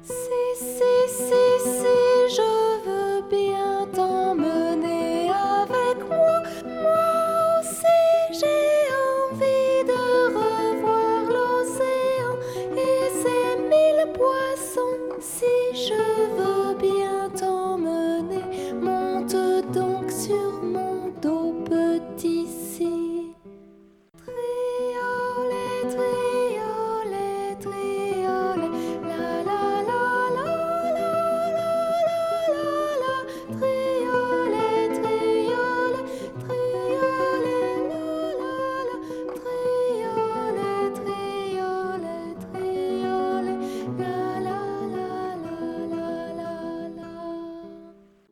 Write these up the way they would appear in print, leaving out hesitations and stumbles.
Si, je veux bien t'emmener avec moi. Moi aussi, j'ai envie de revoir l'océan et ses mille poissons. Si je veux bien t'emmener, monte donc sur mon dos, petit si. Triolet, triolet, triolet, la la la la la la la la. Triolet, triolet, triolet, la la la. Triolet, triolet, triolet, la la la la la la la.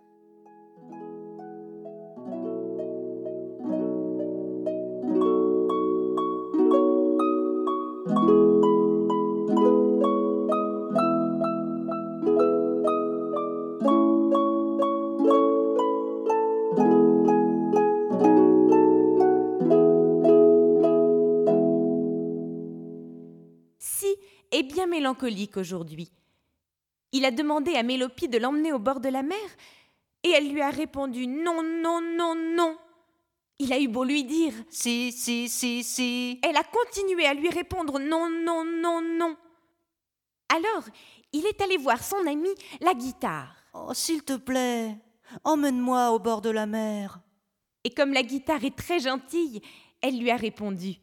Si est bien mélancolique aujourd'hui. Il a demandé à Mélopie de l'emmener au bord de la mer et elle lui a répondu non, non, non, non. Il a eu beau lui dire Si. elle a continué à lui répondre non, non, non, non. Alors, il est allé voir son ami, la guitare. Oh, s'il te plaît, emmène-moi au bord de la mer. Et comme la guitare est très gentille, elle lui a répondu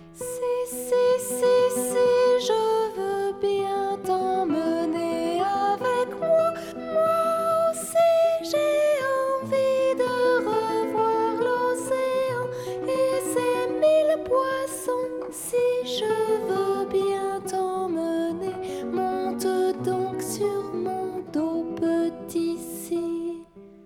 Si, je veux bien t'emmener avec moi. Moi aussi, j'ai envie de revoir l'océan et ses mille poissons. Si je veux bien t'emmener, monte donc sur mon dos, petit si.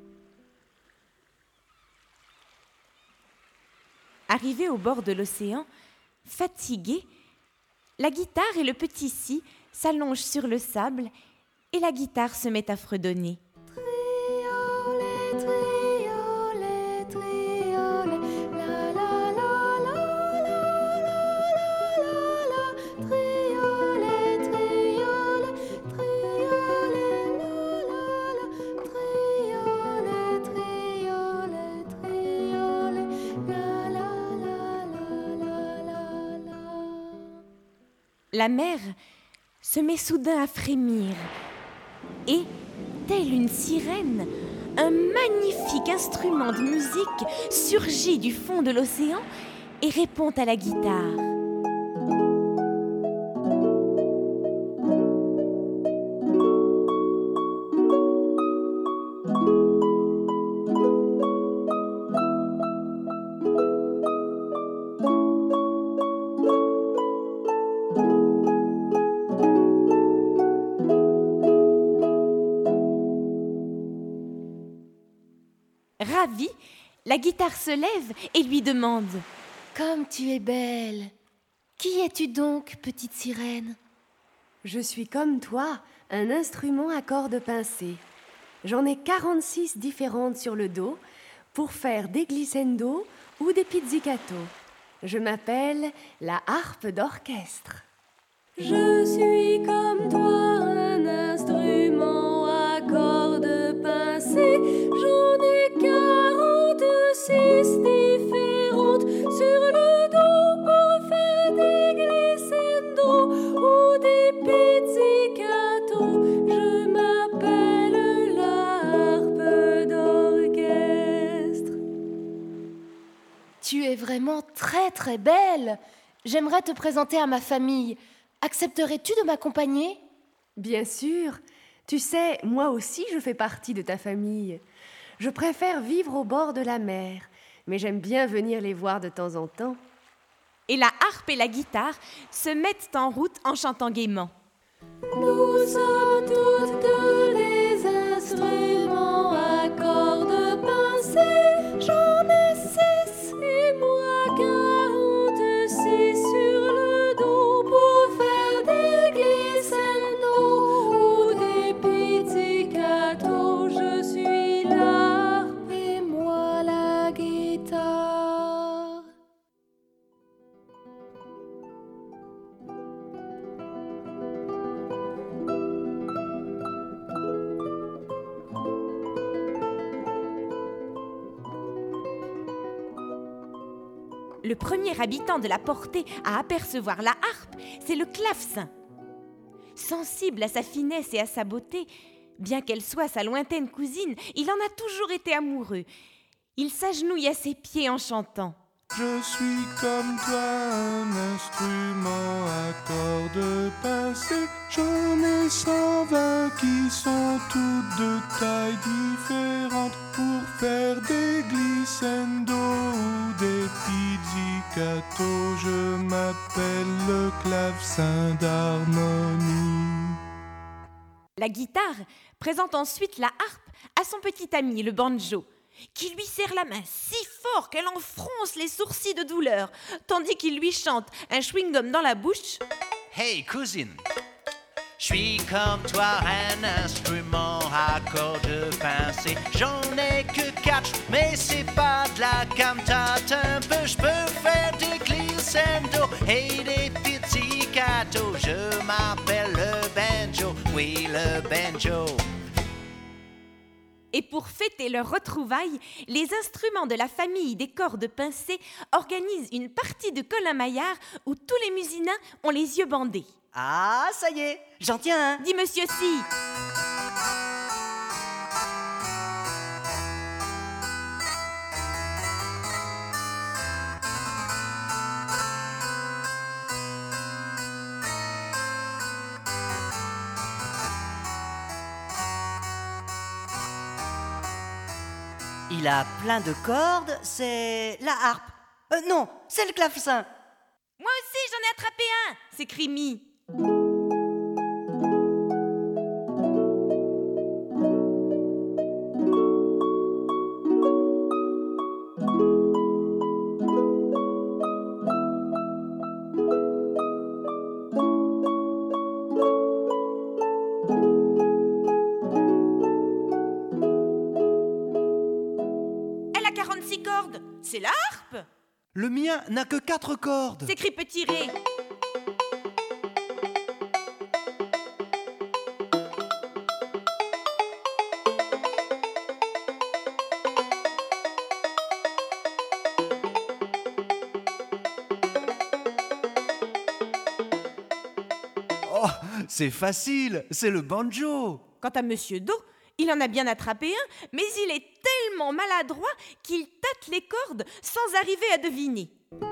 Arrivé au bord de l'océan, fatigué, la guitare et le petit si s'allongent sur le sable et la guitare se met à fredonner. Triolet, triolet, triolet, la la la la la la la la. Triolet, triolet, triolet, la la la. Triolet, triolet, triolet, la la la la la la. La mer se met soudain à frémir et, telle une sirène, un magnifique instrument de musique surgit du fond de l'océan et répond à la guitare. Ravie, la guitare se lève et lui demande « Comme tu es belle! Qui es-tu donc, petite sirène? Je suis comme toi, un instrument à cordes pincées. J'en ai 46 différentes sur le dos pour faire des glissando ou des pizzicato. Je m'appelle la harpe d'orchestre. Je suis comme toi, un instrument à cordes pincées. J'en ai 46 différentes sur le dos pour faire des glissando ou des pizzicato. Je m'appelle la harpe d'orchestre. Tu es vraiment très très belle. J'aimerais te présenter à ma famille. Accepterais-tu de m'accompagner? Bien sûr, tu sais, moi aussi je fais partie de ta famille. Je préfère vivre au bord de la mer, mais j'aime bien venir les voir de temps en temps. » Et la harpe et la guitare se mettent en route en chantant gaiement. Nous sommes toutes deux des instruments à cordes pincées. J'en ai 6 et moi 46 sur le dos pour faire des glissando ou des pizzicato. Je suis la harpe et moi la guitare. Le premier habitant de la portée à apercevoir la harpe, c'est le clavecin. Sensible à sa finesse et à sa beauté, bien qu'elle soit sa lointaine cousine, il en a toujours été amoureux. Il s'agenouille à ses pieds en chantant. Je suis comme toi, un instrument à cordes pincées. J'en ai 120 qui sont toutes de tailles différentes pour faire des glissando ou des pizzicato. Je m'appelle le clavecin d'harmonie. La guitare présente ensuite la harpe à son petit ami, le banjo, qui lui serre la main si fort qu'elle en fronce les sourcils de douleur, tandis qu'il lui chante, un chewing-gum dans la bouche. Hey cousine, je suis comme toi, un instrument à cordes pincées. J'en ai que 4, mais c'est pas de la cantate un peu. Je peux faire des glissando et des pizzicato. Je m'appelle le banjo, oui le banjo. Et pour fêter leur retrouvaille, les instruments de la famille des cordes pincées organisent une partie de Colin-Maillard où tous les musinins ont les yeux bandés. Ah, ça y est, j'en tiens un. Dit Monsieur Si. Il a plein de cordes, c'est la harpe. Non, c'est le clavecin. Moi aussi, j'en ai attrapé un, s'écrie Mi. Elle a 46 cordes, c'est la harpe, Le mien n'a que 4 cordes. s'écrie Petit Ré. Oh, c'est facile, c'est le banjo. Quant à Monsieur Do, il en a bien attrapé un, mais il est tellement maladroit qu'il tâte les cordes sans arriver à deviner.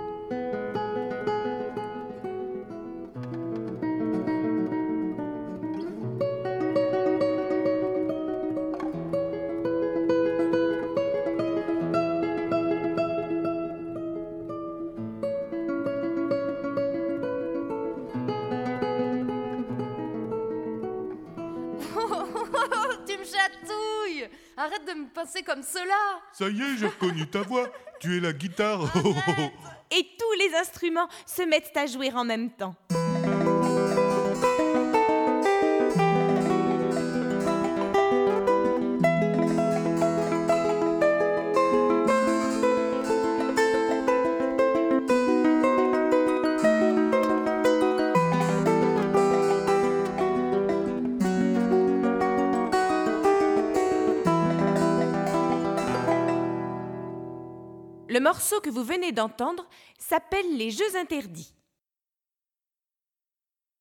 Tu me chatouilles! Arrête de me pincer comme cela! Ça y est, j'ai reconnu ta voix. Tu es la guitare. Et tous les instruments se mettent à jouer en même temps. Le morceau que vous venez d'entendre s'appelle Les Jeux interdits.